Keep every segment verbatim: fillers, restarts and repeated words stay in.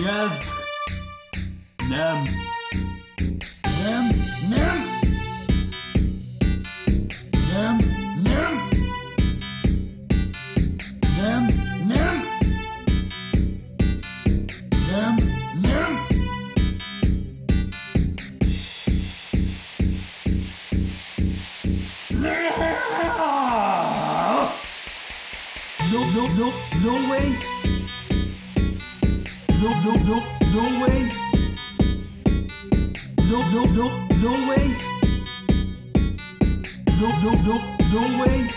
yes. Nem. Nem, nem. Nem, nem. Nem, nem. Nem, nem. No, no, no, no way. No, no, no, no way. No, no, no, no way. No, no, no, no way.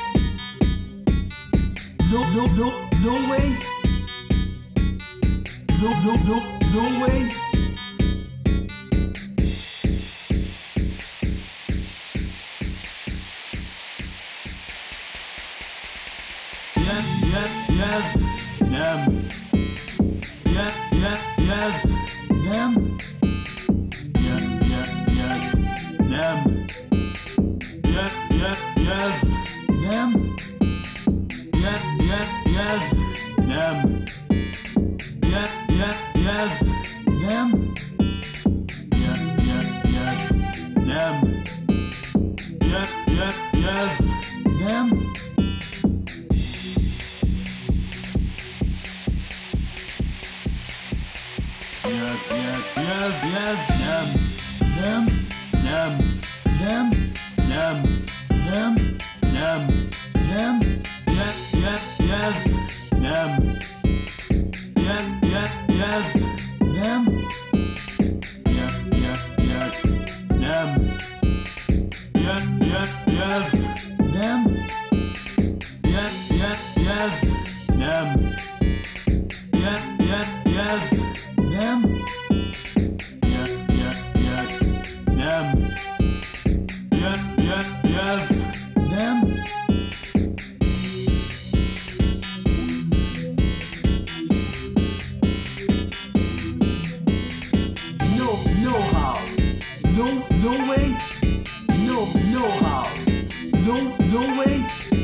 No, no, no, no way. No, no, no, no way. Yes, yes, yes, nem. Yes, yes, yes, nem. Yes, yes, yes, nem. Yes, yes, yes, nem. Yes, yes, yes, nem. Yes, yes, yes, nem. Yes, yes, yes, nem. Yes, yes, yes, nem. Yes, yes, yes, yes, nem, nem, nem, nem, nem, nem, nem, nem, yes, yes, yes, nem, yes, yes, yes, nem, yes, yes, yes, nem, yes, yes, yes, nem, yes, yes, yes, nem, yes, yes, yes, nem. Yes, yes, yes, nem. Yes, yes, yes, nem. No, no how. No, no way. No, no how. No, no way.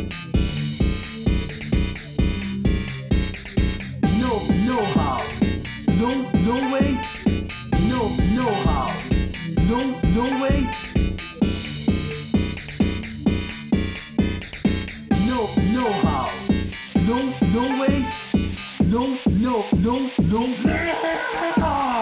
No, no how. No, no way. No, no how. No, no way. No, no how. No, no way. No, no, no, no.